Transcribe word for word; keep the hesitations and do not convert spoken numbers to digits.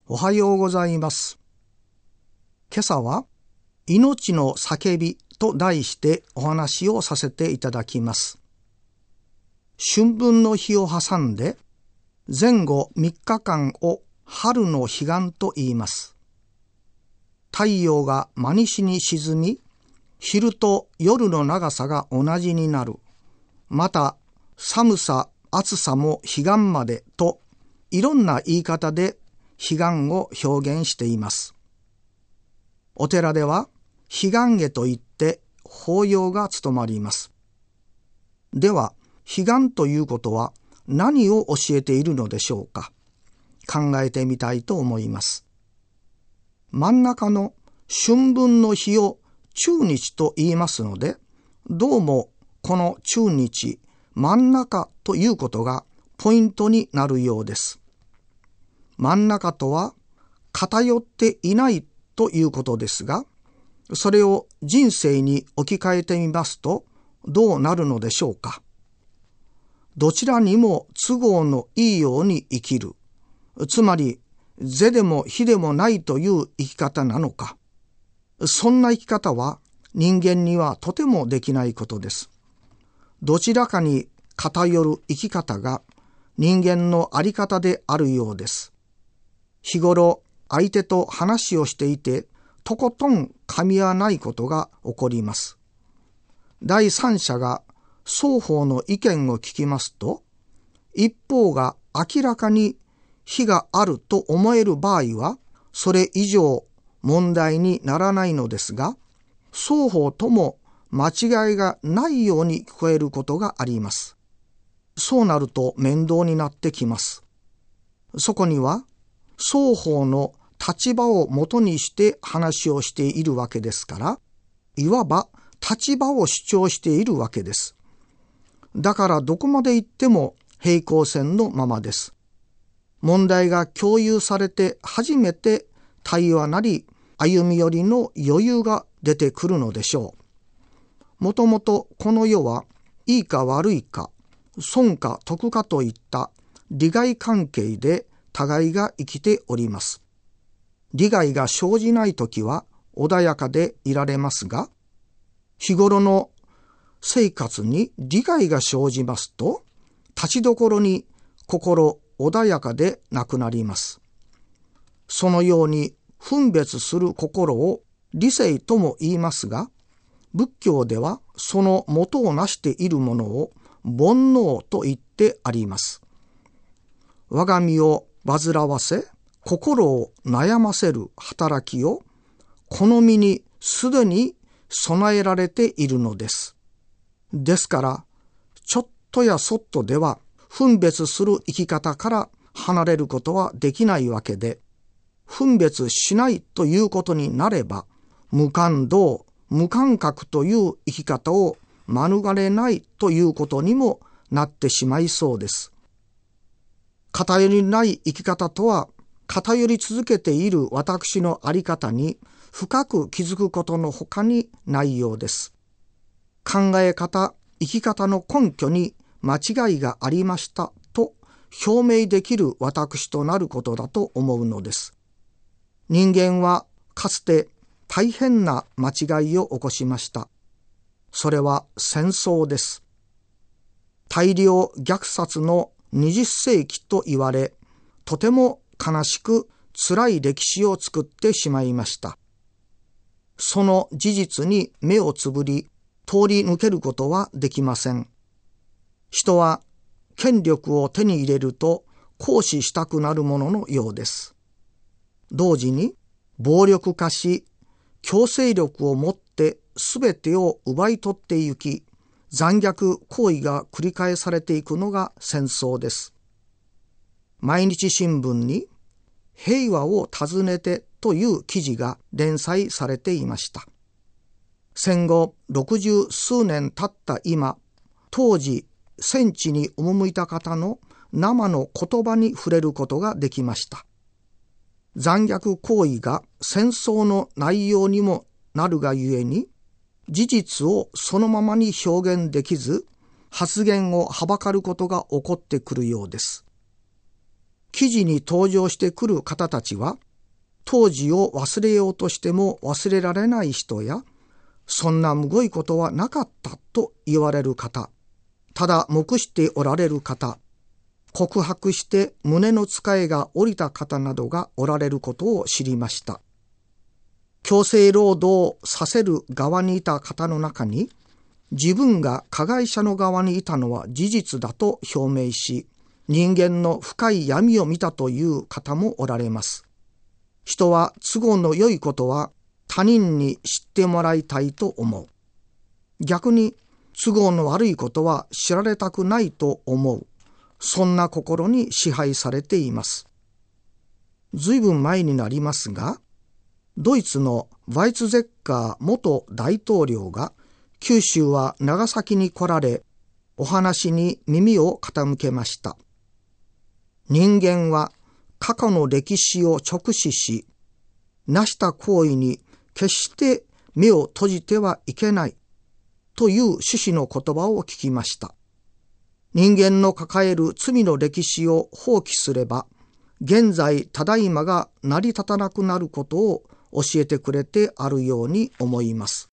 おはようございます。今朝は命の叫びと題してお話をさせていただきます。春分の日を挟んで前後みっかかんを春の彼岸と言います。太陽が真西に沈み、昼と夜の長さが同じになる。また寒さ、暑さも彼岸までといろんな言い方で彼岸を表現しています。お寺では彼岸会といって法要が務まります。では彼岸ということは何を教えているのでしょうか。考えてみたいと思います。真ん中の春分の日を中日と言いますので、どうもこの中日、真ん中ということがポイントになるようです。真ん中とは偏っていないということですが、それを人生に置き換えてみますとどうなるのでしょうか。どちらにも都合のいいように生きる、つまり是でも非でもないという生き方なのか。そんな生き方は人間にはとてもできないことです。どちらかに偏る生き方が人間のあり方であるようです。日頃相手と話をしていてとことん噛み合わないことが起こります。第三者が双方の意見を聞きますと、一方が明らかに非があると思える場合はそれ以上問題にならないのですが、双方とも間違いがないように聞こえることがあります。そうなると面倒になってきます。そこには双方の立場をもとにして話をしているわけですから、いわば立場を主張しているわけです。だからどこまで行っても平行線のままです。問題が共有されて初めて対話なり歩み寄りの余裕が出てくるのでしょう。もともとこの世はいいか悪いか、損か得かといった利害関係で互いが生きております。利害が生じないときは穏やかでいられますが、日頃の生活に利害が生じますと、立ちどころに心穏やかでなくなります。そのように分別する心を理性とも言いますが、仏教ではその元をなしているものを煩悩と言ってあります。我が身を煩わせ、心を悩ませる働きをこの身にすでに備えられているのです。ですから、ちょっとやそっとでは分別する生き方から離れることはできないわけで、分別しないということになれば、無感動、無感覚という生き方を免れないということにもなってしまいそうです。偏りない生き方とは、偏り続けている私のあり方に深く気づくことのほかにないようです。考え方、生き方の根拠に間違いがありましたと表明できる私となることだと思うのです。人間はかつて大変な間違いを起こしました。それは戦争です。大量虐殺のにじゅっせいきと言われ、とても悲しく辛い歴史を作ってしまいました。その事実に目をつぶり、通り抜けることはできません。人は権力を手に入れると行使したくなるもののようです。同時に暴力化し、強制力を持ってすべてを奪い取ってゆき、残虐行為が繰り返されていくのが戦争です。毎日新聞に平和を訪ねてという記事が連載されていました。戦後六十数年経った今、当時戦地に赴いた方の生の言葉に触れることができました。残虐行為が戦争の内容にもなるがゆえに、事実をそのままに表現できず、発言をはばかることが起こってくるようです。 記事に登場してくる方たちは、当時を忘れようとしても忘れられない人や、そんなむごいことはなかったと言われる方、ただ黙しておられる方、告白して胸の使いが下りた方などがおられることを知りました。強制労働させる側にいた方の中に、自分が加害者の側にいたのは事実だと表明し、人間の深い闇を見たという方もおられます。人は都合の良いことは他人に知ってもらいたいと思う。逆に都合の悪いことは知られたくないと思う。そんな心に支配されています。ずいぶん前になりますが、ドイツのワイツゼッカー元大統領が九州は長崎に来られ、お話に耳を傾けました。人間は過去の歴史を直視し、なした行為に決して目を閉じてはいけないという趣旨の言葉を聞きました。人間の抱える罪の歴史を放棄すれば、現在ただいまが成り立たなくなることを教えてくれてあるように思います。